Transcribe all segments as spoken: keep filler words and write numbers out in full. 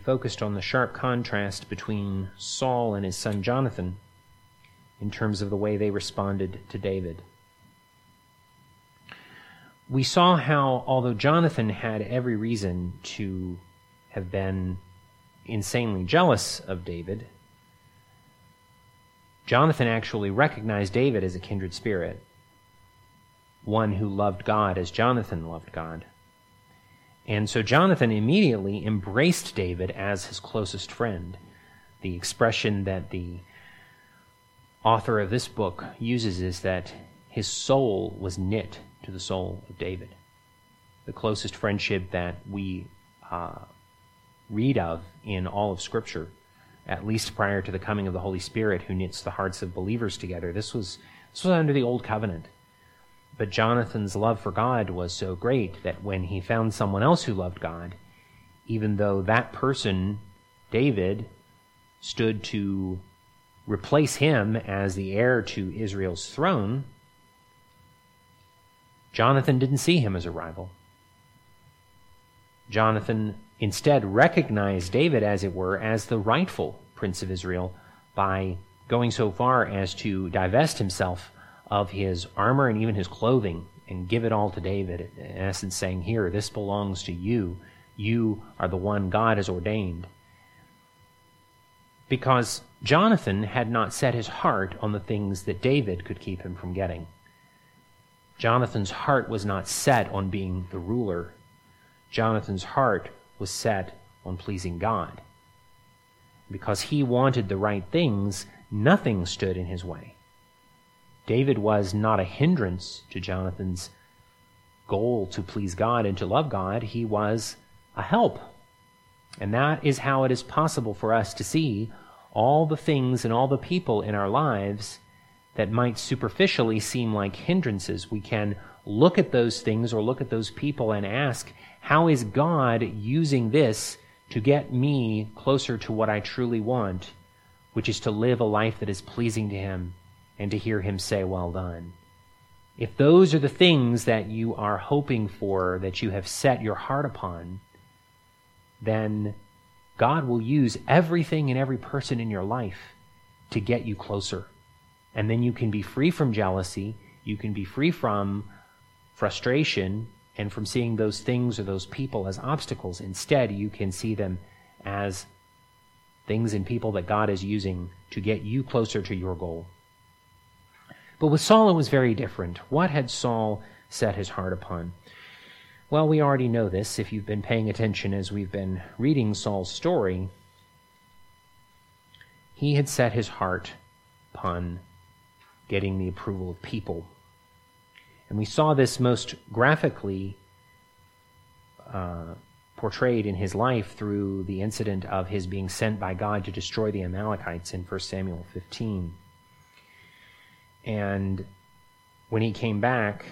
focused on the sharp contrast between Saul and his son Jonathan in terms of the way they responded to David. We saw how, although Jonathan had every reason to have been insanely jealous of David, Jonathan actually recognized David as a kindred spirit, one who loved God as Jonathan loved God. And so Jonathan immediately embraced David as his closest friend. The expression that the author of this book uses is that his soul was knit to the soul of David. The closest friendship that we uh, read of in all of Scripture, at least prior to the coming of the Holy Spirit who knits the hearts of believers together. This was, this was under the Old Covenant. But Jonathan's love for God was so great that when he found someone else who loved God, even though that person, David, stood to replace him as the heir to Israel's throne, Jonathan didn't see him as a rival. Jonathan instead recognized David, as it were, as the rightful prince of Israel by going so far as to divest himself of his armor and even his clothing and give it all to David, in essence saying, here, this belongs to you. You are the one God has ordained. Because Jonathan had not set his heart on the things that David could keep him from getting. Jonathan's heart was not set on being the ruler. Jonathan's heart was set on pleasing God. Because he wanted the right things, nothing stood in his way. David was not a hindrance to Jonathan's goal to please God and to love God. He was a help. And that is how it is possible for us to see all the things and all the people in our lives that might superficially seem like hindrances. We can look at those things or look at those people and ask, how is God using this to get me closer to what I truly want, which is to live a life that is pleasing to Him and to hear Him say, well done. If those are the things that you are hoping for, that you have set your heart upon, then God will use everything and every person in your life to get you closer. And then you can be free from jealousy, you can be free from frustration, and from seeing those things or those people as obstacles. Instead, you can see them as things and people that God is using to get you closer to your goal. But with Saul, it was very different. What had Saul set his heart upon? Well, we already know this if you've been paying attention as we've been reading Saul's story. He had set his heart upon getting the approval of people. And we saw this most graphically uh, portrayed in his life through the incident of his being sent by God to destroy the Amalekites in First Samuel fifteen. And when he came back,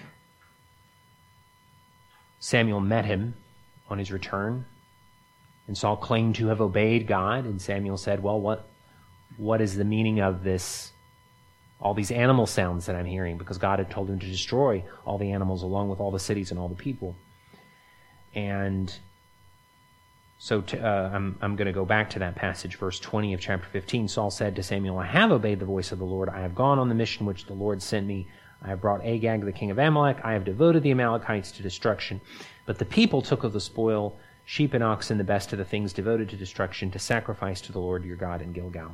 Samuel met him on his return, and Saul claimed to have obeyed God, and Samuel said, well, what, what is the meaning of this, all these animal sounds that I'm hearing? Because God had told him to destroy all the animals along with all the cities and all the people. And so to, uh, I'm, I'm going to go back to that passage, verse twenty of chapter fifteen. Saul said to Samuel, I have obeyed the voice of the Lord. I have gone on the mission which the Lord sent me. I have brought Agag, the king of Amalek. I have devoted the Amalekites to destruction. But the people took of the spoil sheep and oxen, the best of the things devoted to destruction, to sacrifice to the Lord your God in Gilgal.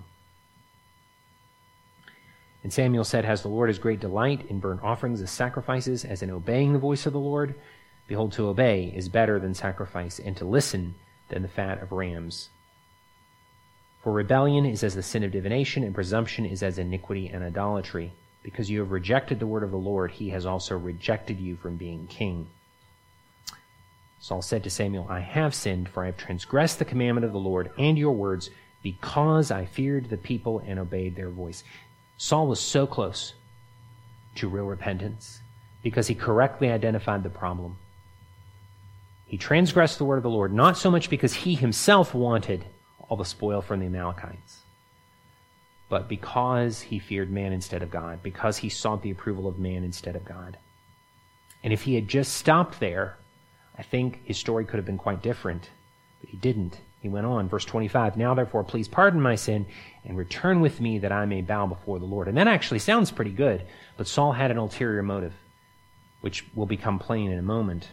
And Samuel said, has the Lord his great delight in burnt offerings as sacrifices, as in obeying the voice of the Lord? Behold, to obey is better than sacrifice, and to listen than the fat of rams. For rebellion is as the sin of divination, and presumption is as iniquity and idolatry. Because you have rejected the word of the Lord, he has also rejected you from being king. Saul said to Samuel, I have sinned, for I have transgressed the commandment of the Lord and your words, because I feared the people and obeyed their voice. Saul was so close to real repentance because he correctly identified the problem. He transgressed the word of the Lord, not so much because he himself wanted all the spoil from the Amalekites, but because he feared man instead of God, because he sought the approval of man instead of God. And if he had just stopped there, I think his story could have been quite different, but he didn't. He went on, verse twenty-five, "Now therefore please pardon my sin and return with me that I may bow before the Lord." And that actually sounds pretty good, but Saul had an ulterior motive, which will become plain in a moment.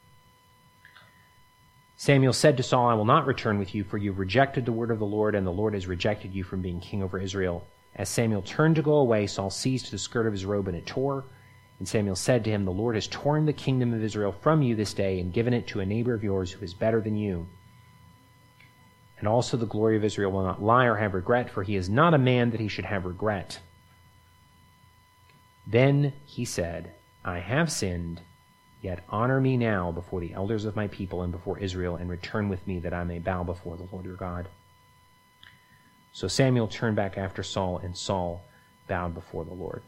Samuel said to Saul, "I will not return with you, for you have rejected the word of the Lord, and the Lord has rejected you from being king over Israel." As Samuel turned to go away, Saul seized the skirt of his robe, and it tore. And Samuel said to him, "The Lord has torn the kingdom of Israel from you this day and given it to a neighbor of yours who is better than you. And also the glory of Israel will not lie or have regret, for he is not a man that he should have regret." Then he said, "I have sinned, yet honor me now before the elders of my people and before Israel, and return with me that I may bow before the Lord your God." So Samuel turned back after Saul, and Saul bowed before the Lord.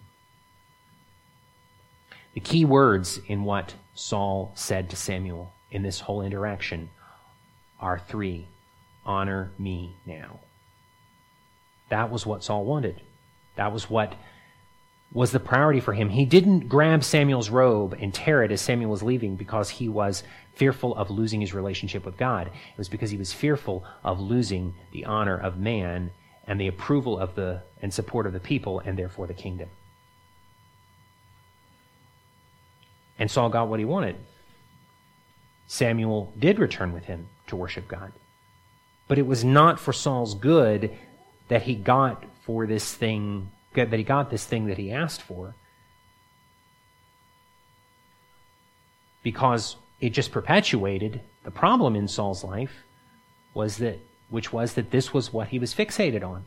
The key words in what Saul said to Samuel in this whole interaction are three. Honor me now. That was what Saul wanted. That was what was the priority for him. He didn't grab Samuel's robe and tear it as Samuel was leaving because he was fearful of losing his relationship with God. It was because he was fearful of losing the honor of man and the approval of the and support of the people, and therefore the kingdom. And Saul got what he wanted. Samuel did return with him to worship God. But it was not for Saul's good that he got for this thing, that he got this thing that he asked for, because it just perpetuated the problem in Saul's life, was that, which was that this was what he was fixated on.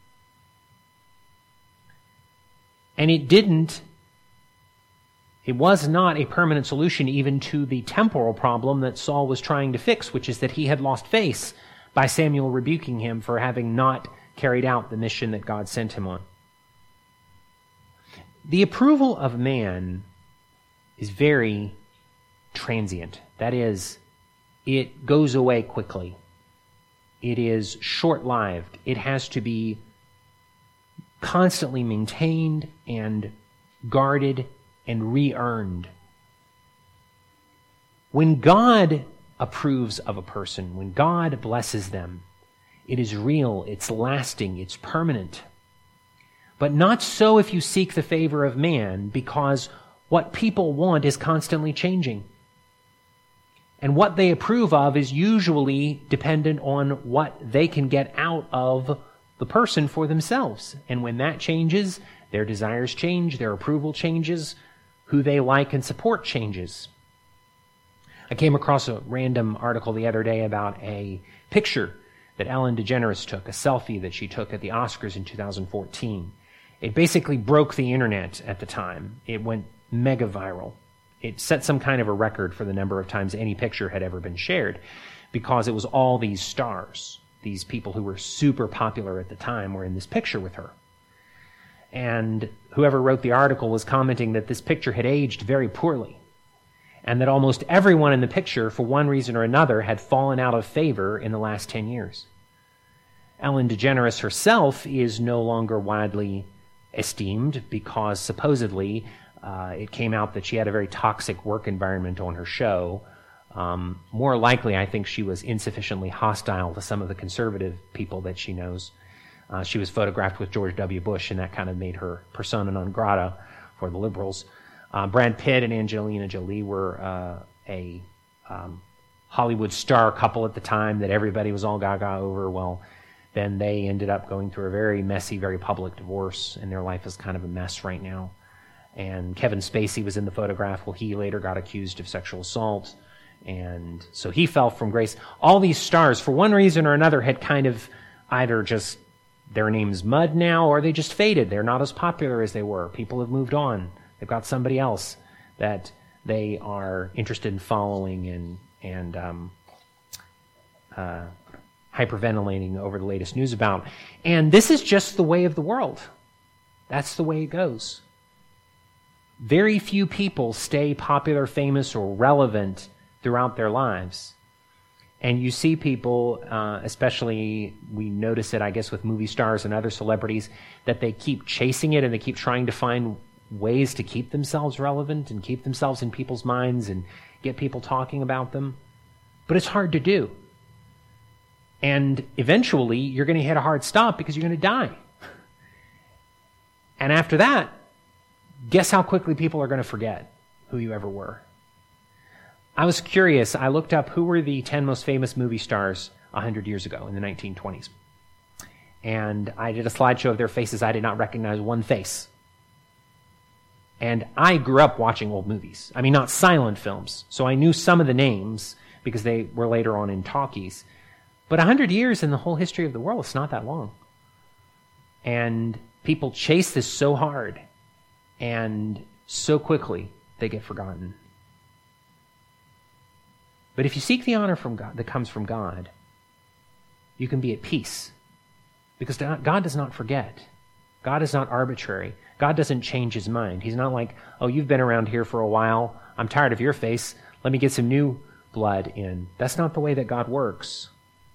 And it didn't, it was not a permanent solution even to the temporal problem that Saul was trying to fix, which is that he had lost face by Samuel rebuking him for having not carried out the mission that God sent him on. The approval of man is very transient. That is, it goes away quickly. It is short-lived. It has to be constantly maintained and guarded and re-earned. When God approves of a person, when God blesses them, it is real, it's lasting, it's permanent. But not so if you seek the favor of man, because what people want is constantly changing. And what they approve of is usually dependent on what they can get out of the person for themselves. And when that changes, their desires change, their approval changes, who they like and support changes. I came across a random article the other day about a picture that Ellen DeGeneres took, a selfie that she took at the Oscars in two thousand fourteen. It basically broke the internet at the time. It went mega viral. It set some kind of a record for the number of times any picture had ever been shared, because it was all these stars, these people who were super popular at the time, were in this picture with her. And whoever wrote the article was commenting that this picture had aged very poorly, and that almost everyone in the picture, for one reason or another, had fallen out of favor in the last ten years. Ellen DeGeneres herself is no longer widely esteemed because supposedly uh, it came out that she had a very toxic work environment on her show. Um, more likely, I think she was insufficiently hostile to some of the conservative people that she knows. Uh, she was photographed with George W. Bush, and that kind of made her persona non grata for the liberals. Uh, Brad Pitt and Angelina Jolie were uh, a um, Hollywood star couple at the time that everybody was all gaga over. Well, then they ended up going through a very messy, very public divorce, and their life is kind of a mess right now. And Kevin Spacey was in the photograph. Well, he later got accused of sexual assault, and so he fell from grace. All these stars, for one reason or another, had kind of either just, their name's mud now, or they just faded. They're not as popular as they were. People have moved on. They've got somebody else that they are interested in following and and um, uh, hyperventilating over the latest news about. And this is just the way of the world. That's the way it goes. Very few people stay popular, famous, or relevant throughout their lives. And you see people, uh, especially we notice it, I guess, with movie stars and other celebrities, that they keep chasing it and they keep trying to find ways to keep themselves relevant and keep themselves in people's minds and get people talking about them. But it's hard to do. And eventually, you're going to hit a hard stop because you're going to die. And after that, guess how quickly people are going to forget who you ever were. I was curious. I looked up who were the ten most famous movie stars one hundred years ago in the nineteen twenties. And I did a slideshow of their faces. I did not recognize one face. And I grew up watching old movies. I mean, not silent films. So I knew some of the names because they were later on in talkies. But one hundred years in the whole history of the world, it's not that long. And people chase this so hard, and so quickly they get forgotten. But if you seek the honor from God that comes from God, you can be at peace. Because God does not forget. God is not arbitrary. God doesn't change his mind. He's not like, oh, you've been around here for a while. I'm tired of your face. Let me get some new blood in. That's not the way that God works.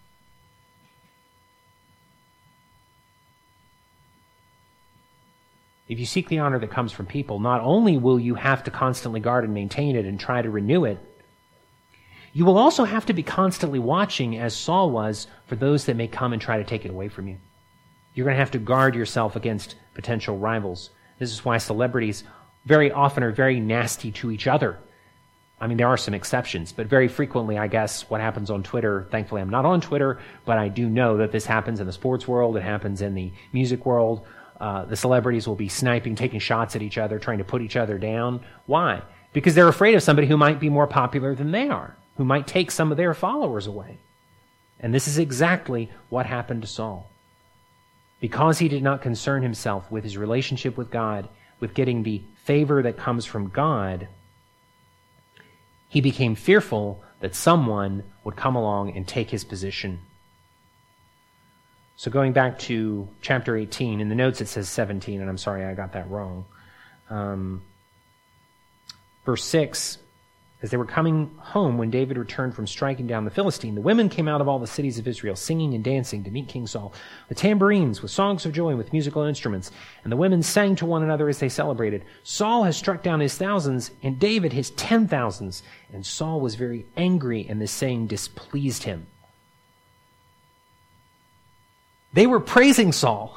If you seek the honor that comes from people, not only will you have to constantly guard and maintain it and try to renew it, you will also have to be constantly watching, as Saul was, for those that may come and try to take it away from you. You're going to have to guard yourself against potential rivals. This is why celebrities very often are very nasty to each other. I mean, there are some exceptions, but very frequently, I guess, what happens on Twitter, thankfully I'm not on Twitter, but I do know that this happens in the sports world, it happens in the music world. Uh, the celebrities will be sniping, taking shots at each other, trying to put each other down. Why? Because they're afraid of somebody who might be more popular than they are, who might take some of their followers away. And this is exactly what happened to Saul. Because he did not concern himself with his relationship with God, with getting the favor that comes from God, he became fearful that someone would come along and take his position. So going back to chapter eighteen, in the notes it says seventeen, and I'm sorry I got that wrong. Um, verse six, as they were coming home when David returned from striking down the Philistine, the women came out of all the cities of Israel, singing and dancing to meet King Saul, with tambourines, with songs of joy, and with musical instruments. And the women sang to one another as they celebrated. Saul has struck down his thousands, and David his ten thousands. And Saul was very angry, and this saying displeased him. They were praising Saul.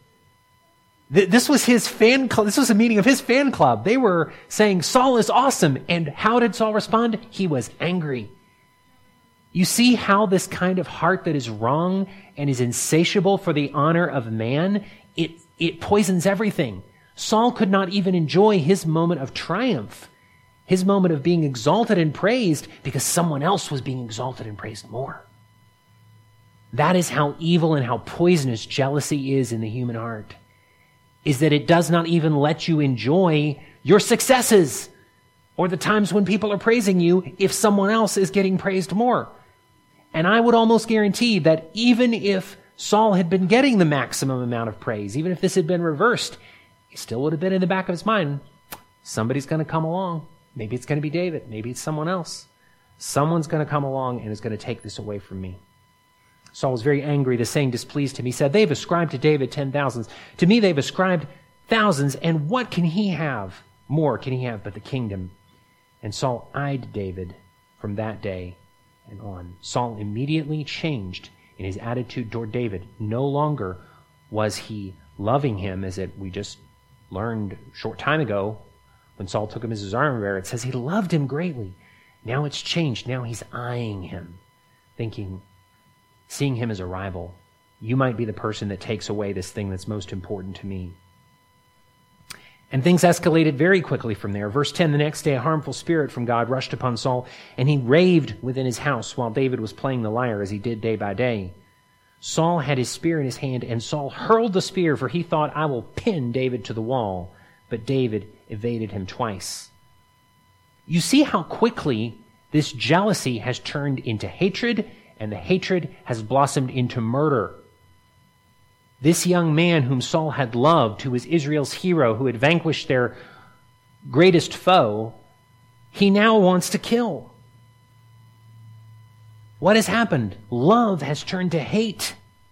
This was his fan club. This was a meeting of his fan club. They were saying, Saul is awesome. And how did Saul respond? He was angry. You see how this kind of heart that is wrong and is insatiable for the honor of man, it, it poisons everything. Saul could not even enjoy his moment of triumph, his moment of being exalted and praised, because someone else was being exalted and praised more. That is how evil and how poisonous jealousy is in the human heart, is that it does not even let you enjoy your successes or the times when people are praising you if someone else is getting praised more. And I would almost guarantee that even if Saul had been getting the maximum amount of praise, even if this had been reversed, it still would have been in the back of his mind, somebody's going to come along. Maybe it's going to be David. Maybe it's someone else. Someone's going to come along and is going to take this away from me. Saul was very angry. The saying displeased him. He said, they've ascribed to David ten thousands. To me, they've ascribed thousands. And what can he have? More can he have but the kingdom? And Saul eyed David from that day and on. Saul immediately changed in his attitude toward David. No longer was he loving him, as it we just learned a short time ago when Saul took him as his armor bearer. It says he loved him greatly. Now it's changed. Now he's eyeing him, thinking, seeing him as a rival. You might be the person that takes away this thing that's most important to me. And things escalated very quickly from there. Verse ten, the next day a harmful spirit from God rushed upon Saul, and he raved within his house while David was playing the lyre, as he did day by day. Saul had his spear in his hand, and Saul hurled the spear, for he thought, I will pin David to the wall. But David evaded him twice. You see how quickly this jealousy has turned into hatred, and the hatred has blossomed into murder. This young man whom Saul had loved, who was Israel's hero, who had vanquished their greatest foe, he now wants to kill. What has happened? Love has turned to hate.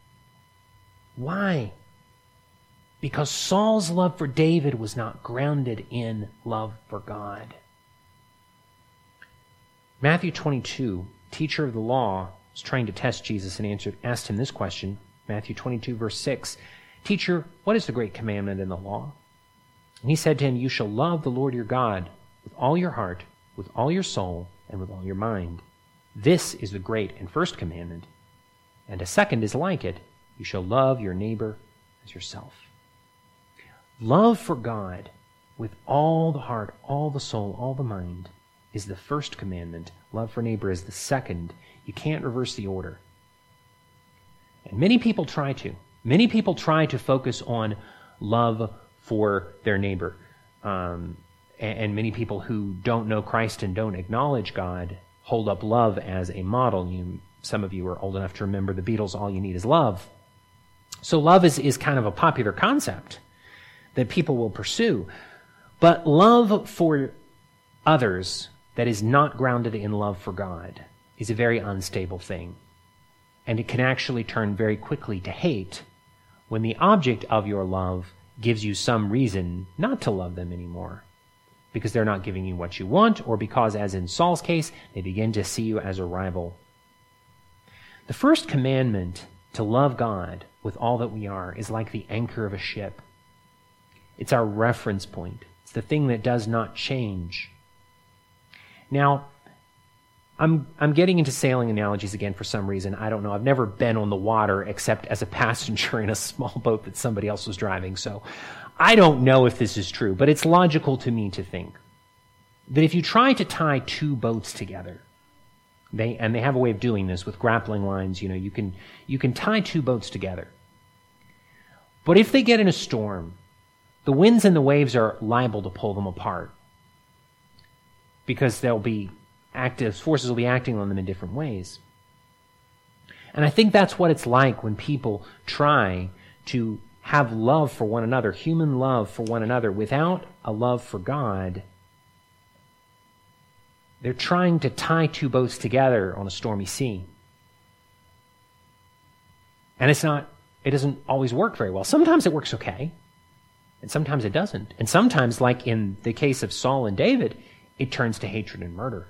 Why? Because Saul's love for David was not grounded in love for God. Matthew twenty-two, teacher of the law, was trying to test Jesus and answered, asked him this question, Matthew twenty-two, verse six, "Teacher, what is the great commandment in the law?" And he said to him, "You shall love the Lord your God with all your heart, with all your soul, and with all your mind. This is the great and first commandment. And a second is like it. You shall love your neighbor as yourself." Love for God with all the heart, all the soul, all the mind is the first commandment. Love for neighbor is the second. You can't reverse the order. And many people try to. Many people try to focus on love for their neighbor. Um, and, and many people who don't know Christ and don't acknowledge God hold up love as a model. You, some of you are old enough to remember the Beatles' All You Need Is Love. So love is, is kind of a popular concept that people will pursue. But love for others that is not grounded in love for God is a very unstable thing. And it can actually turn very quickly to hate when the object of your love gives you some reason not to love them anymore, because they're not giving you what you want, or because, as in Saul's case, they begin to see you as a rival. The first commandment, to love God with all that we are, is like the anchor of a ship. It's our reference point. It's the thing that does not change. Now, I'm I'm getting into sailing analogies again for some reason. I don't know. I've never been on the water except as a passenger in a small boat that somebody else was driving. So I don't know if this is true, but it's logical to me to think that if you try to tie two boats together, they and they have a way of doing this with grappling lines, you know, you can you can tie two boats together. But if they get in a storm, the winds and the waves are liable to pull them apart, because they'll be active forces will be acting on them in different ways. And I think that's what it's like when people try to have love for one another, human love for one another, without a love for God. They're trying to tie two boats together on a stormy sea. And it's not, it doesn't always work very well. Sometimes it works okay, and sometimes it doesn't. And sometimes, like in the case of Saul and David, it turns to hatred and murder.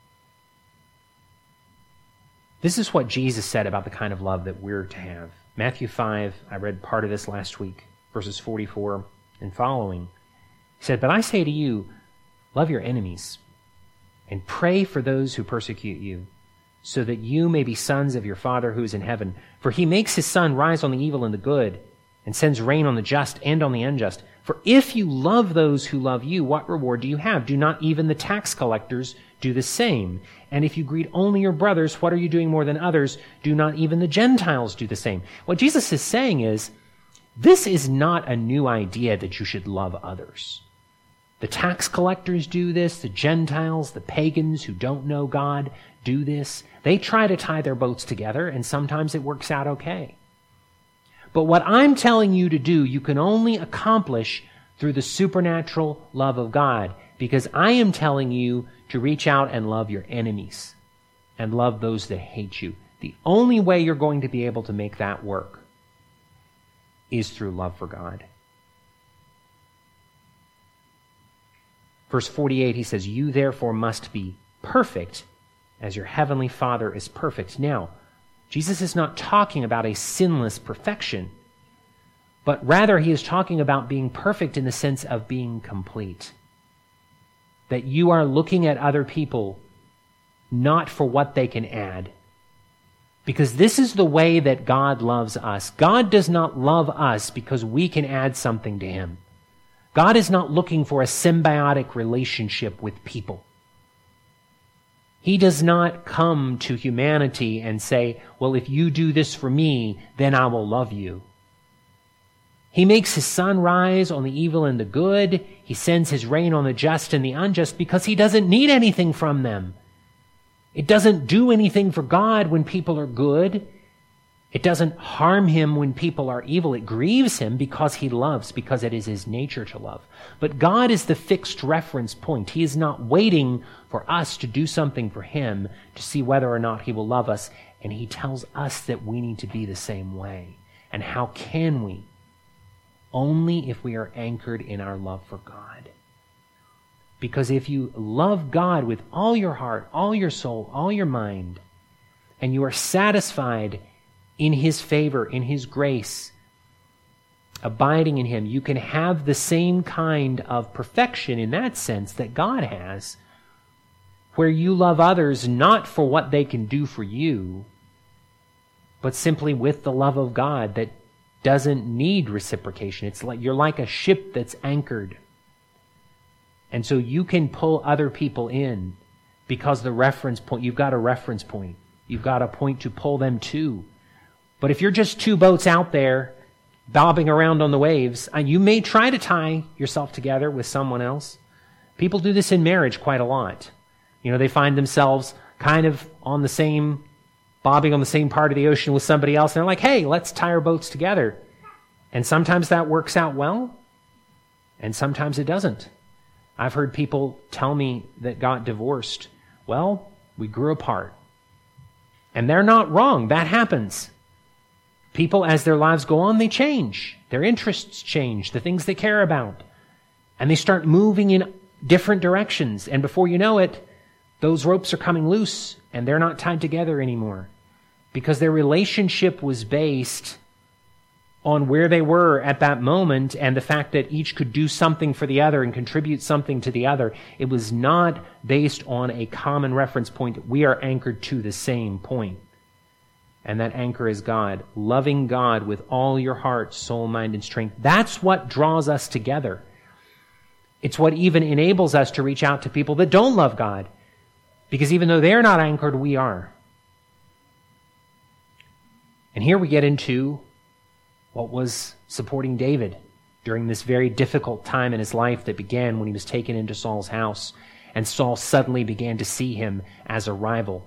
This is what Jesus said about the kind of love that we're to have. Matthew five, I read part of this last week, verses forty-four and following. He said, "But I say to you, love your enemies, and pray for those who persecute you, so that you may be sons of your Father who is in heaven. For he makes his sun rise on the evil and the good, and sends rain on the just and on the unjust. For if you love those who love you, what reward do you have? Do not even the tax collectors do the same? And if you greet only your brothers, what are you doing more than others? Do not even the Gentiles do the same?" What Jesus is saying is, this is not a new idea that you should love others. The tax collectors do this. The Gentiles, the pagans who don't know God do this. They try to tie their boats together, and sometimes it works out okay. But what I'm telling you to do, you can only accomplish through the supernatural love of God, because I am telling you to reach out and love your enemies and love those that hate you. The only way you're going to be able to make that work is through love for God. Verse forty-eight, he says, "You therefore must be perfect as your heavenly Father is perfect." Now, Jesus is not talking about a sinless perfection, but rather he is talking about being perfect in the sense of being complete. That you are looking at other people not for what they can add. Because this is the way that God loves us. God does not love us because we can add something to him. God is not looking for a symbiotic relationship with people. He does not come to humanity and say, well, if you do this for me, then I will love you. He makes his sun rise on the evil and the good. He sends his rain on the just and the unjust because he doesn't need anything from them. It doesn't do anything for God when people are good. It doesn't harm him when people are evil. It grieves him because he loves, because it is his nature to love. But God is the fixed reference point. He is not waiting for us to do something for him to see whether or not he will love us. And he tells us that we need to be the same way. And how can we? Only if we are anchored in our love for God. Because if you love God with all your heart, all your soul, all your mind, and you are satisfied in his favor, in his grace, abiding in him, you can have the same kind of perfection in that sense that God has, where you love others not for what they can do for you, but simply with the love of God that doesn't need reciprocation. It's like you're like a ship that's anchored. And so you can pull other people in because the reference point, you've got a reference point. You've got a point to pull them to. But if you're just two boats out there bobbing around on the waves, you may try to tie yourself together with someone else. People do this in marriage quite a lot. You know, they find themselves kind of on the same, bobbing on the same part of the ocean with somebody else, and they're like, hey, let's tie our boats together. And sometimes that works out well, and sometimes it doesn't. I've heard people tell me that got divorced. Well, we grew apart. And they're not wrong. That happens. People, as their lives go on, they change. Their interests change, the things they care about. And they start moving in different directions. And before you know it, those ropes are coming loose and they're not tied together anymore. Because their relationship was based on where they were at that moment and the fact that each could do something for the other and contribute something to the other. It was not based on a common reference point. We are anchored to the same point. And that anchor is God. Loving God with all your heart, soul, mind, and strength. That's what draws us together. It's what even enables us to reach out to people that don't love God. Because even though they're not anchored, we are. And here we get into what was supporting David during this very difficult time in his life that began when he was taken into Saul's house, and Saul suddenly began to see him as a rival.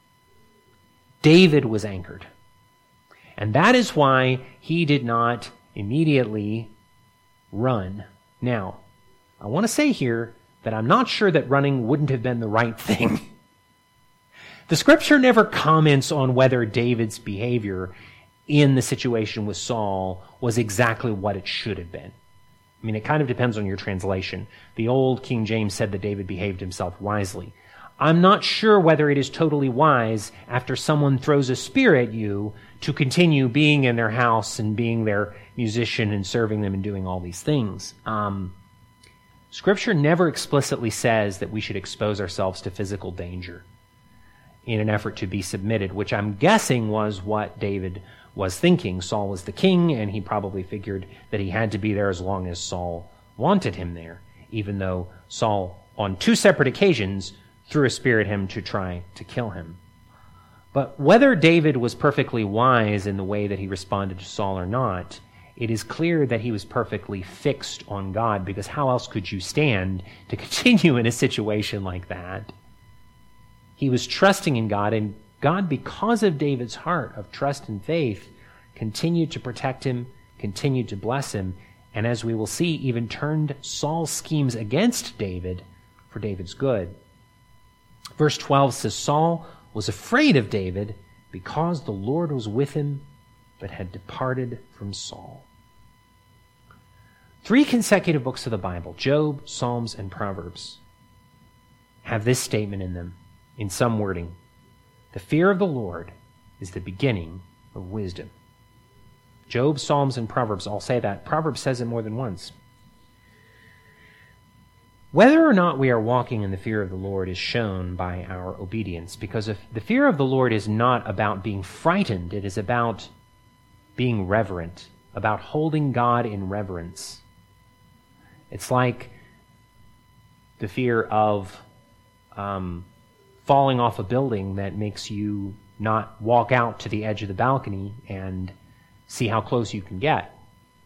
David was anchored. And that is why he did not immediately run. Now, I want to say here that I'm not sure that running wouldn't have been the right thing. The scripture never comments on whether David's behavior in the situation with Saul was exactly what it should have been. I mean, it kind of depends on your translation. The old King James said that David behaved himself wisely. I'm not sure whether it is totally wise after someone throws a spear at you to continue being in their house and being their musician and serving them and doing all these things. Um, scripture never explicitly says that we should expose ourselves to physical danger in an effort to be submitted, which I'm guessing was what David was thinking. Saul was the king, and he probably figured that he had to be there as long as Saul wanted him there, even though Saul, on two separate occasions, threw a spear at him to try to kill him. But whether David was perfectly wise in the way that he responded to Saul or not, it is clear that he was perfectly fixed on God, because how else could you stand to continue in a situation like that? He was trusting in God, and God, because of David's heart of trust and faith, continued to protect him, continued to bless him, and as we will see, even turned Saul's schemes against David for David's good. Verse twelve says, Saul was afraid of David because the Lord was with him, but had departed from Saul. Three consecutive books of the Bible, Job, Psalms, and Proverbs, have this statement in them, in some wording. The fear of the Lord is the beginning of wisdom. Job, Psalms, and Proverbs all say that. Proverbs says it more than once. Whether or not we are walking in the fear of the Lord is shown by our obedience, because if the fear of the Lord is not about being frightened, it is about being reverent, about holding God in reverence. It's like the fear of um, falling off a building that makes you not walk out to the edge of the balcony and see how close you can get.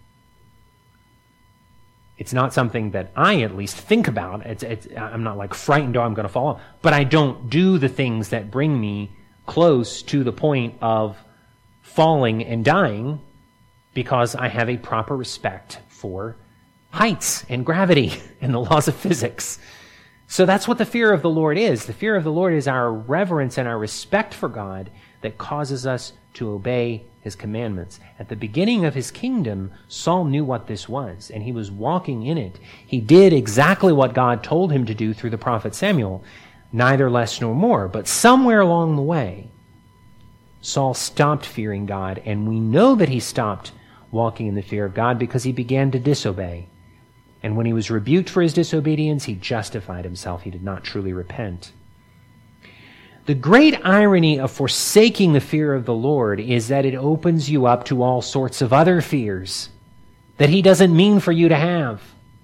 It's not something that I at least think about. It's, it's, I'm not like frightened, oh, I'm going to fall off. But I don't do the things that bring me close to the point of falling and dying, because I have a proper respect for heights and gravity and the laws of physics. So that's what the fear of the Lord is. The fear of the Lord is our reverence and our respect for God that causes us to obey his commandments. At the beginning of his kingdom, Saul knew what this was, and he was walking in it. He did exactly what God told him to do through the prophet Samuel, neither less nor more. But somewhere along the way, Saul stopped fearing God, and we know that he stopped walking in the fear of God because he began to disobey. And when he was rebuked for his disobedience, he justified himself. He did not truly repent. The great irony of forsaking the fear of the Lord is that it opens you up to all sorts of other fears that he doesn't mean for you to have.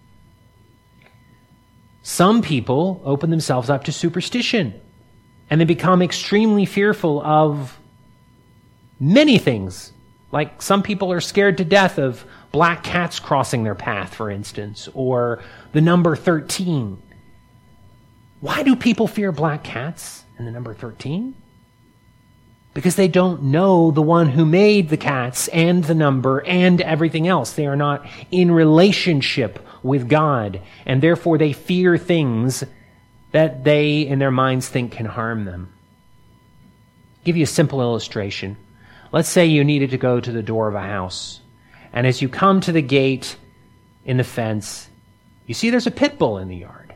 Some people open themselves up to superstition, and they become extremely fearful of many things. Like some people are scared to death of black cats crossing their path, for instance, or the number thirteen. Why do people fear black cats and the number thirteen? Because they don't know the one who made the cats and the number and everything else. They are not in relationship with God, and therefore they fear things that they, in their minds, think can harm them. I'll give you a simple illustration. Let's say you needed to go to the door of a house, and as you come to the gate in the fence, you see there's a pit bull in the yard.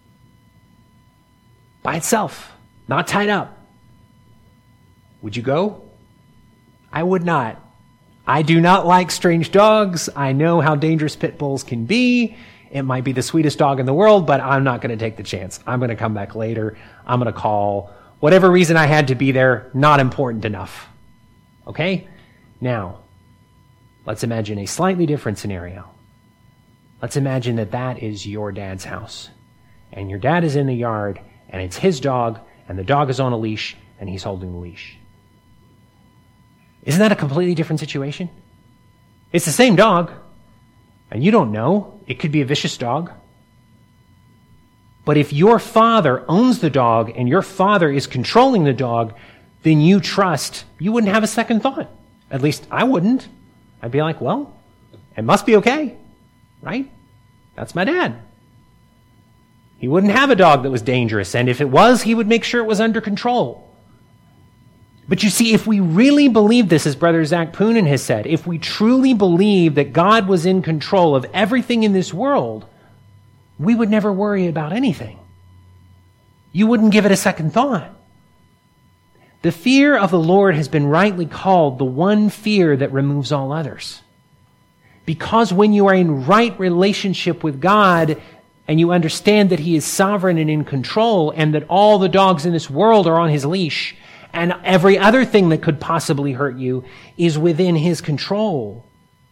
By itself, not tied up. Would you go? I would not. I do not like strange dogs. I know how dangerous pit bulls can be. It might be the sweetest dog in the world, but I'm not going to take the chance. I'm going to come back later. I'm going to call. Whatever reason I had to be there, not important enough. Okay? Now, let's imagine a slightly different scenario. Let's imagine that that is your dad's house. And your dad is in the yard, and it's his dog, and the dog is on a leash, and he's holding the leash. Isn't that a completely different situation? It's the same dog, and you don't know. It could be a vicious dog. But if your father owns the dog and your father is controlling the dog, then you trust, you wouldn't have a second thought. At least I wouldn't. I'd be like, well, it must be okay, right? That's my dad. He wouldn't have a dog that was dangerous, and if it was, he would make sure it was under control. But you see, if we really believe this, as Brother Zach Poonen has said, if we truly believe that God was in control of everything in this world, we would never worry about anything. You wouldn't give it a second thought. The fear of the Lord has been rightly called the one fear that removes all others. Because when you are in right relationship with God and you understand that He is sovereign and in control and that all the dogs in this world are on His leash and every other thing that could possibly hurt you is within His control,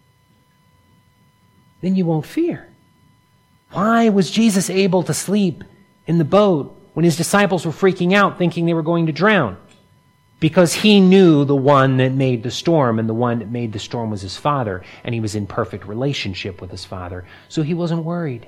then you won't fear. Why was Jesus able to sleep in the boat when His disciples were freaking out thinking they were going to drown? Because He knew the one that made the storm, and the one that made the storm was His Father, and He was in perfect relationship with His Father, so He wasn't worried.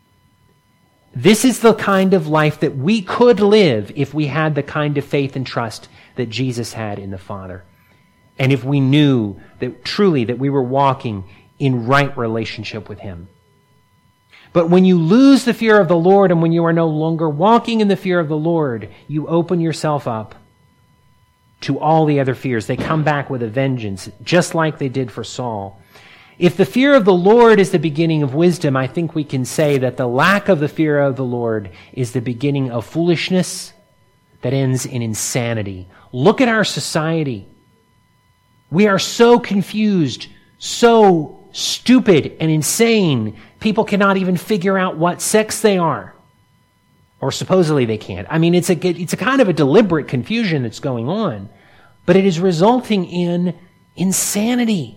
This is the kind of life that we could live if we had the kind of faith and trust that Jesus had in the Father. And if we knew that truly that we were walking in right relationship with Him. But when you lose the fear of the Lord and when you are no longer walking in the fear of the Lord, you open yourself up to all the other fears. They come back with a vengeance, just like they did for Saul. If the fear of the Lord is the beginning of wisdom, I think we can say that the lack of the fear of the Lord is the beginning of foolishness that ends in insanity. Look at our society. We are so confused, so stupid and insane. People cannot even figure out what sex they are. Or supposedly they can't. I mean, it's a, it's a kind of a deliberate confusion that's going on. But it is resulting in insanity.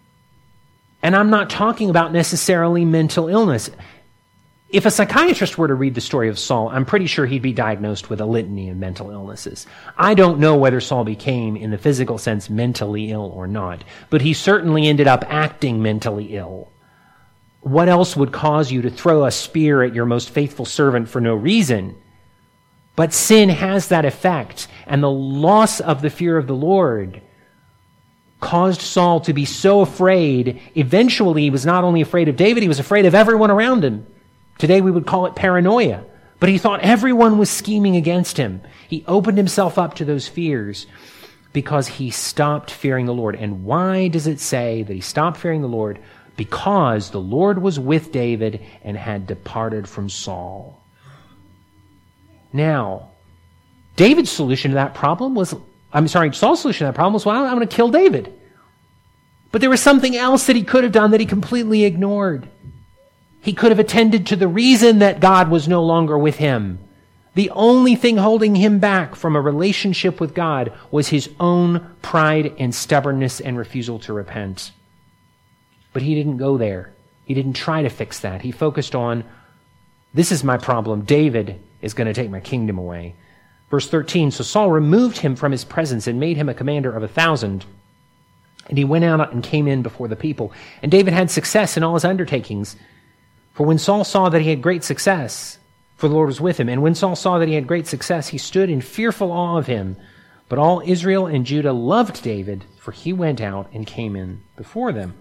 And I'm not talking about necessarily mental illness. If a psychiatrist were to read the story of Saul, I'm pretty sure he'd be diagnosed with a litany of mental illnesses. I don't know whether Saul became, in the physical sense, mentally ill or not. But he certainly ended up acting mentally ill. What else would cause you to throw a spear at your most faithful servant for no reason? But sin has that effect, and the loss of the fear of the Lord caused Saul to be so afraid. Eventually, he was not only afraid of David, he was afraid of everyone around him. Today, we would call it paranoia. But he thought everyone was scheming against him. He opened himself up to those fears because he stopped fearing the Lord. And why does it say that he stopped fearing the Lord? Because the Lord was with David and had departed from Saul. Now, David's solution to that problem was I'm sorry, Saul's solution to that problem was, well, I'm going to kill David. But there was something else that he could have done that he completely ignored. He could have attended to the reason that God was no longer with him. The only thing holding him back from a relationship with God was his own pride and stubbornness and refusal to repent. But he didn't go there. He didn't try to fix that. He focused on, this is my problem. David is going to take my kingdom away. Verse thirteen, so Saul removed him from his presence and made him a commander of a thousand. And he went out and came in before the people. And David had success in all his undertakings. For when Saul saw that he had great success, for the Lord was with him, and when Saul saw that he had great success, he stood in fearful awe of him. But all Israel and Judah loved David, for he went out and came in before them.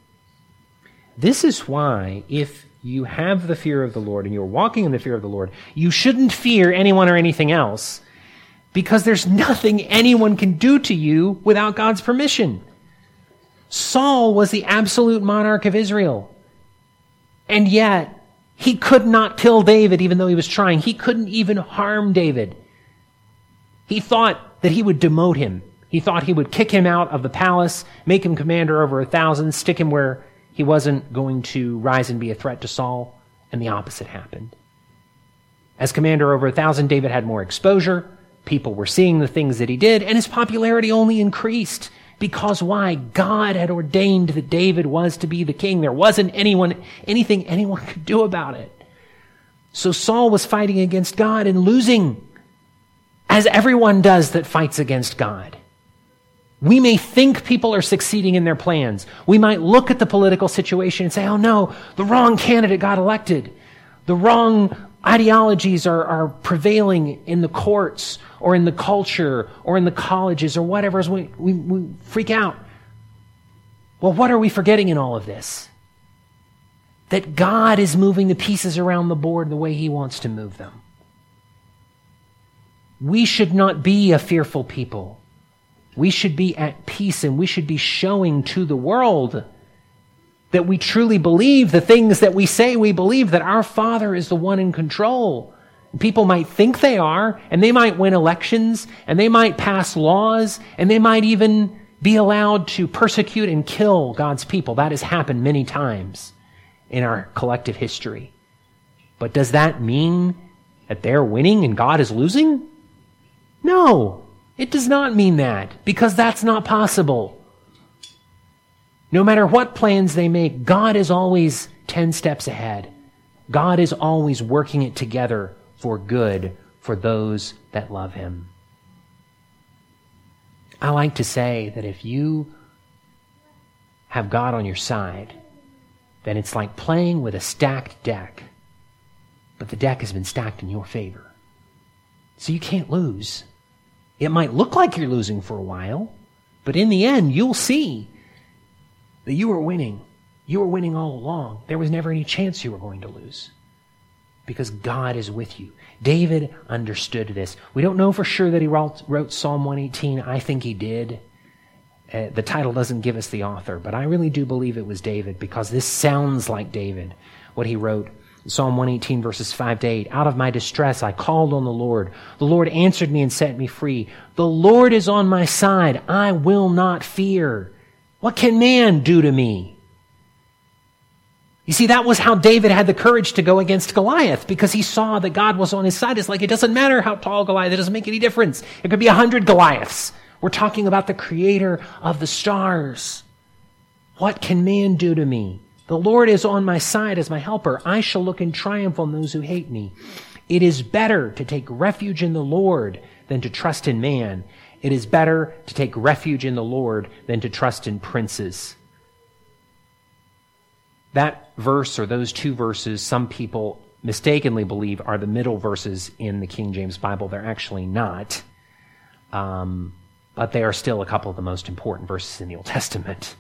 This is why, if you have the fear of the Lord and you're walking in the fear of the Lord, you shouldn't fear anyone or anything else, because there's nothing anyone can do to you without God's permission. Saul was the absolute monarch of Israel. And yet, he could not kill David even though he was trying. He couldn't even harm David. He thought that he would demote him. He thought he would kick him out of the palace, make him commander over a thousand, stick him where he wasn't going to rise and be a threat to Saul. And the opposite happened. As commander over a thousand, David had more exposure. People were seeing the things that he did, and his popularity only increased. Because why? God had ordained that David was to be the king. There wasn't anyone, anything anyone could do about it. So Saul was fighting against God and losing, as everyone does that fights against God. We may think people are succeeding in their plans. We might look at the political situation and say, oh no, the wrong candidate got elected. The wrong ideologies are, are prevailing in the courts or in the culture or in the colleges or whatever. We, we, we freak out. Well, what are we forgetting in all of this? That God is moving the pieces around the board the way he wants to move them. We should not be a fearful people. We should be at peace, and we should be showing to the world that we truly believe the things that we say we believe, that our Father is the one in control. People might think they are, and they might win elections, and they might pass laws, and they might even be allowed to persecute and kill God's people. That has happened many times in our collective history. But does that mean that they're winning and God is losing? No, it does not mean that, because that's not possible. No matter what plans they make, God is always ten steps ahead. God is always working it together for good for those that love him. I like to say that if you have God on your side, then it's like playing with a stacked deck, but the deck has been stacked in your favor. So you can't lose. It might look like you're losing for a while, but in the end, you'll see that you were winning. You were winning all along. There was never any chance you were going to lose, because God is with you. David understood this. We don't know for sure that he wrote, wrote Psalm one eighteen. I think he did. Uh, the title doesn't give us the author, but I really do believe it was David, because this sounds like David, what he wrote. Psalm one eighteen, verses five to eight. Out of my distress, I called on the Lord. The Lord answered me and set me free. The Lord is on my side. I will not fear. What can man do to me? You see, that was how David had the courage to go against Goliath, because he saw that God was on his side. It's like, it doesn't matter how tall Goliath, it doesn't make any difference. It could be a hundred Goliaths. We're talking about the creator of the stars. What can man do to me? The Lord is on my side as my helper. I shall look in triumph on those who hate me. It is better to take refuge in the Lord than to trust in man. It is better to take refuge in the Lord than to trust in princes. That verse, or those two verses, some people mistakenly believe are the middle verses in the King James Bible. They're actually not. Um, but they are still a couple of the most important verses in the Old Testament.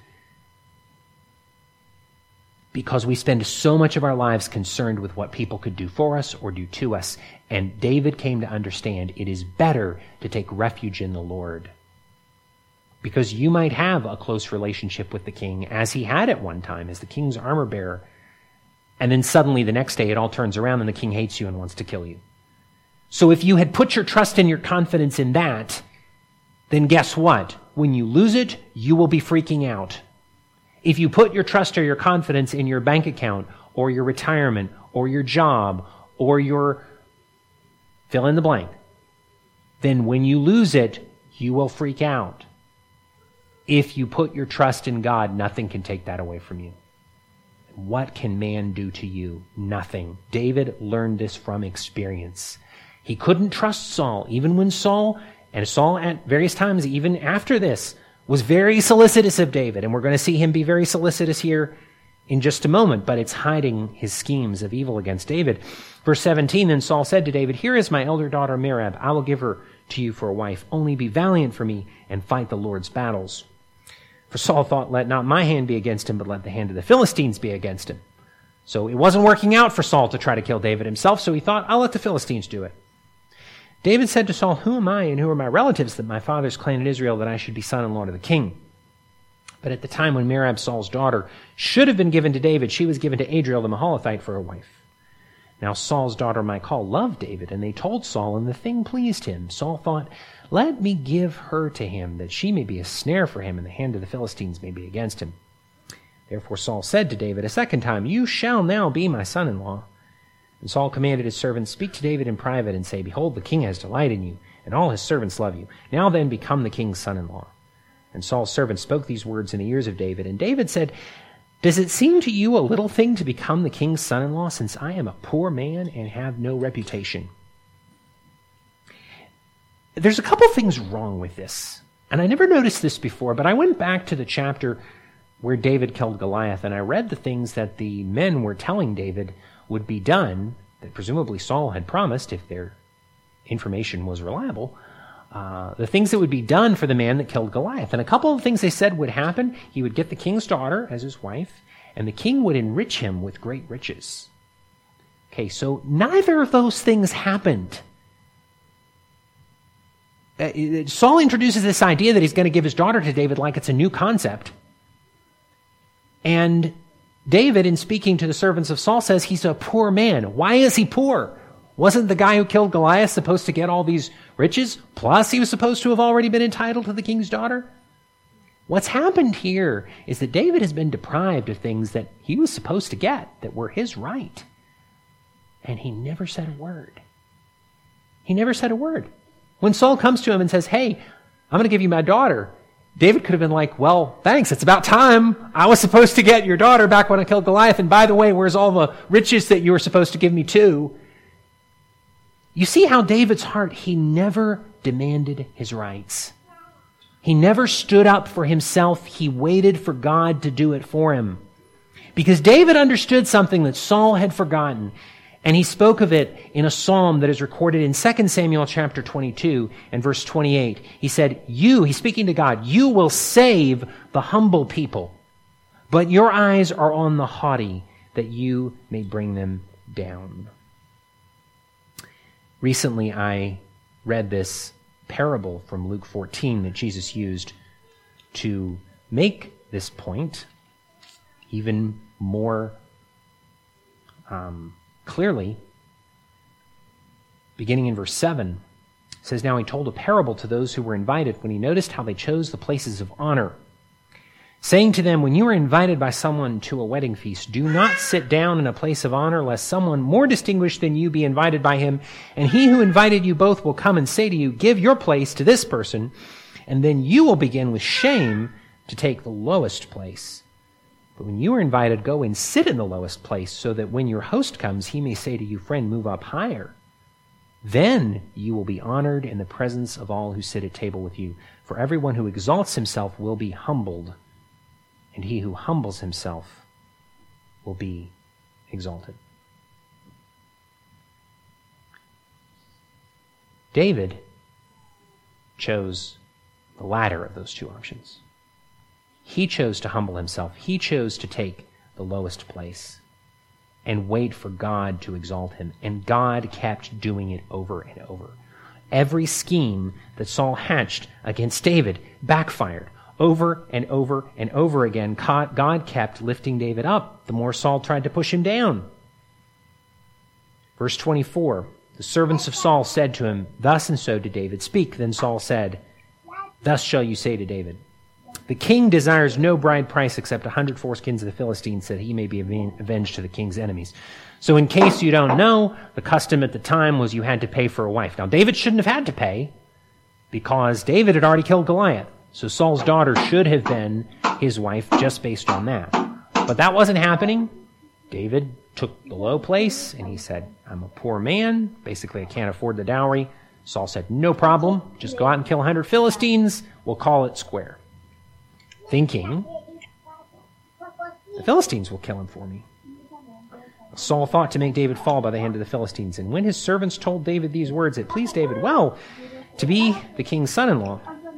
Because we spend so much of our lives concerned with what people could do for us or do to us. And David came to understand it is better to take refuge in the Lord. Because you might have a close relationship with the king, as he had at one time, as the king's armor bearer. And then suddenly the next day it all turns around and the king hates you and wants to kill you. So if you had put your trust and your confidence in that, then guess what? When you lose it, you will be freaking out. If you put your trust or your confidence in your bank account or your retirement or your job or your fill in the blank, then when you lose it, you will freak out. If you put your trust in God, nothing can take that away from you. What can man do to you? Nothing. David learned this from experience. He couldn't trust Saul, even when Saul, and Saul at various times, even after this, was very solicitous of David. And we're going to see him be very solicitous here in just a moment, but it's hiding his schemes of evil against David. Verse seventeen, then Saul said to David, here is my elder daughter Merab. I will give her to you for a wife. Only be valiant for me and fight the Lord's battles. For Saul thought, let not my hand be against him, but let the hand of the Philistines be against him. So it wasn't working out for Saul to try to kill David himself, so he thought, I'll let the Philistines do it. David said to Saul, who am I and who are my relatives that my father's clan in Israel that I should be son-in-law to the king? But at the time when Merab, Saul's daughter, should have been given to David, she was given to Adriel the Maholathite for a wife. Now Saul's daughter Michal loved David, and they told Saul, and the thing pleased him. Saul thought, let me give her to him, that she may be a snare for him, and the hand of the Philistines may be against him. Therefore Saul said to David a second time, you shall now be my son-in-law. And Saul commanded his servants, speak to David in private, and say, behold, the king has delight in you, and all his servants love you. Now then become the king's son-in-law. And Saul's servants spoke these words in the ears of David. And David said, does it seem to you a little thing to become the king's son-in-law, since I am a poor man and have no reputation? There's a couple things wrong with this. And I never noticed this before, but I went back to the chapter where David killed Goliath, and I read the things that the men were telling David would be done, that presumably Saul had promised, if their information was reliable, uh, the things that would be done for the man that killed Goliath. And a couple of things they said would happen. He would get the king's daughter as his wife, and the king would enrich him with great riches. Okay, so neither of those things happened. Uh, Saul introduces this idea that he's going to give his daughter to David like it's a new concept. And David, in speaking to the servants of Saul, says he's a poor man. Why is he poor? Wasn't the guy who killed Goliath supposed to get all these riches? Plus, he was supposed to have already been entitled to the king's daughter? What's happened here is that David has been deprived of things that he was supposed to get, that were his right. And he never said a word. He never said a word. When Saul comes to him and says, hey, I'm going to give you my daughter, David could have been like, well, thanks, it's about time. I was supposed to get your daughter back when I killed Goliath, and by the way, where's all the riches that you were supposed to give me too? You see how David's heart, he never demanded his rights. He never stood up for himself. He waited for God to do it for him. Because David understood something that Saul had forgotten. And he spoke of it in a psalm that is recorded in Second Samuel chapter twenty-two and verse twenty-eight. He said, you, he's speaking to God, you will save the humble people, but your eyes are on the haughty, that you may bring them down. Recently, I read this parable from Luke fourteen that Jesus used to make this point even more um, clearly. Beginning in verse seven, it says, now he told a parable to those who were invited when he noticed how they chose the places of honor, saying to them, when you are invited by someone to a wedding feast, do not sit down in a place of honor, lest someone more distinguished than you be invited by him, and he who invited you both will come and say to you, give your place to this person, and then you will begin with shame to take the lowest place. But when you are invited, go and sit in the lowest place, so that when your host comes, he may say to you, friend, move up higher. Then you will be honored in the presence of all who sit at table with you. For everyone who exalts himself will be humbled, and he who humbles himself will be exalted. David chose the latter of those two options. He chose to humble himself. He chose to take the lowest place and wait for God to exalt him. And God kept doing it over and over. Every scheme that Saul hatched against David backfired. Over and over and over again, God kept lifting David up the more Saul tried to push him down. Verse twenty-four, the servants of Saul said to him, thus and so did David speak. Then Saul said, Thus shall you say to David, the king desires no bride price except a hundred foreskins of the Philistines, that he may be avenged to the king's enemies. So in case you don't know, the custom at the time was you had to pay for a wife. Now, David shouldn't have had to pay because David had already killed Goliath. So Saul's daughter should have been his wife just based on that. But that wasn't happening. David took the low place and he said, I'm a poor man. Basically, I can't afford the dowry. Saul said, no problem. Just go out and kill a hundred Philistines. We'll call it square. Thinking, the Philistines will kill him for me. Saul thought to make David fall by the hand of the Philistines. And when his servants told David these words, it pleased David well to be the king's son-in-law.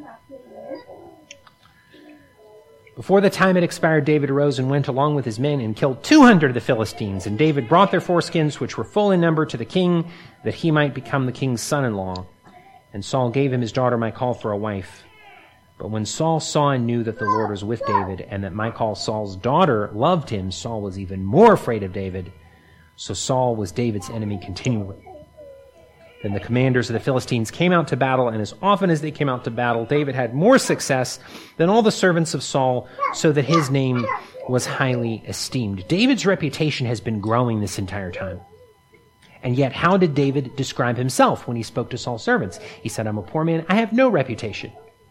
Before the time had expired, David arose and went along with his men and killed two hundred of the Philistines. And David brought their foreskins, which were full in number, to the king, that he might become the king's son-in-law. And Saul gave him his daughter Michal for a wife. But when Saul saw and knew that the Lord was with David, and that Michal, Saul's daughter, loved him, Saul was even more afraid of David. So Saul was David's enemy continually. Then the commanders of the Philistines came out to battle, and as often as they came out to battle, David had more success than all the servants of Saul, so that his name was highly esteemed. David's reputation has been growing this entire time. And yet, how did David describe himself when he spoke to Saul's servants? He said, I'm a poor man, I have no reputation.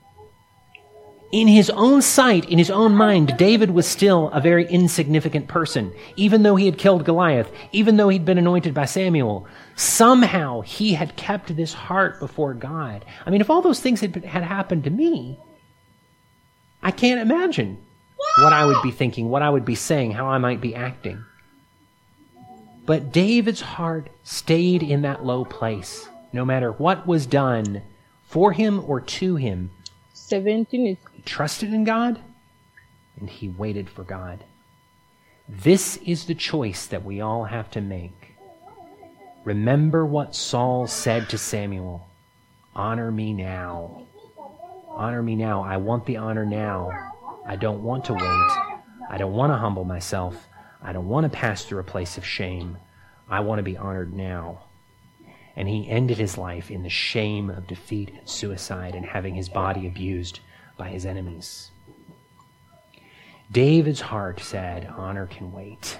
In his own sight, in his own mind, David was still a very insignificant person. Even though he had killed Goliath, even though he'd been anointed by Samuel, somehow he had kept this heart before God. I mean, if all those things had, had happened to me, I can't imagine what I would be thinking, what I would be saying, how I might be acting. But David's heart stayed in that low place, no matter what was done for him or to him. seventeen is... He trusted in God, and he waited for God. This is the choice that we all have to make. Remember what Saul said to Samuel. Honor me now. Honor me now. I want the honor now. I don't want to wait. I don't want to humble myself. I don't want to pass through a place of shame. I want to be honored now. And he ended his life in the shame of defeat and suicide and having his body abused by his enemies. David's heart said, honor can wait.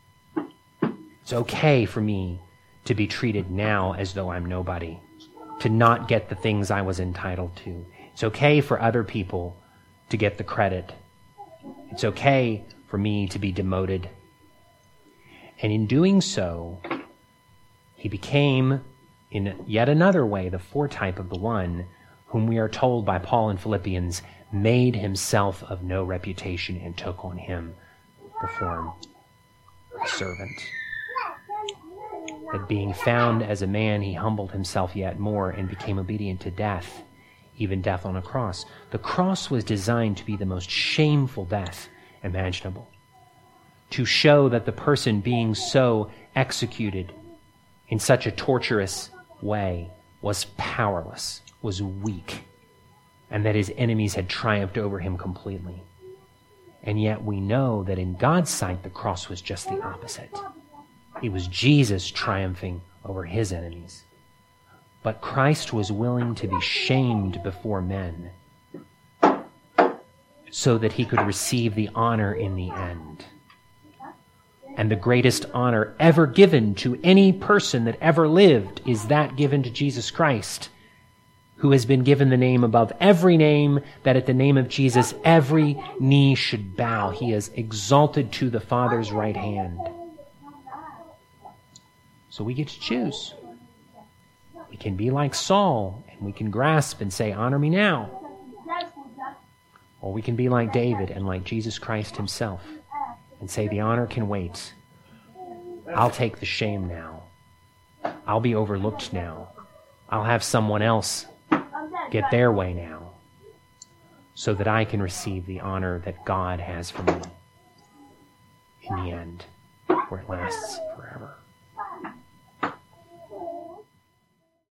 It's okay for me to be treated now as though I'm nobody, to not get the things I was entitled to. It's okay for other people to get the credit. It's okay for me to be demoted. And in doing so, he became, in yet another way, the foretype of the one whom we are told by Paul in Philippians made himself of no reputation and took on him the form of a servant. That being found as a man, he humbled himself yet more and became obedient to death, even death on a cross. The cross was designed to be the most shameful death imaginable, to show that the person being so executed in such a torturous way was powerless, was weak, and that his enemies had triumphed over him completely. And yet we know that in God's sight, the cross was just the opposite. It was Jesus triumphing over his enemies. But Christ was willing to be shamed before men so that he could receive the honor in the end. And the greatest honor ever given to any person that ever lived is that given to Jesus Christ, who has been given the name above every name, that at the name of Jesus every knee should bow. He is exalted to the Father's right hand. So we get to choose. We can be like Saul, and we can grasp and say, honor me now. Or we can be like David and like Jesus Christ himself and say, the honor can wait. I'll take the shame now. I'll be overlooked now. I'll have someone else get their way now so that I can receive the honor that God has for me in the end, where it lasts forever.